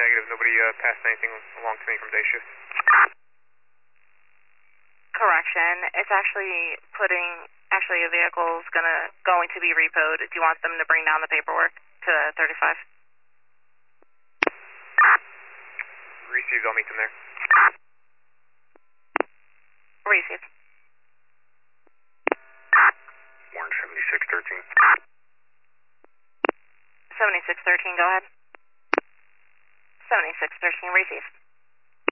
Negative. Nobody passed anything along to me from day shift. Correction. It's actually a vehicle's going to be repoed. Do you want them to bring down the paperwork to 35? Received. I'll meet them there. Received. Warren 7613. 7613, go ahead. 7613, receive.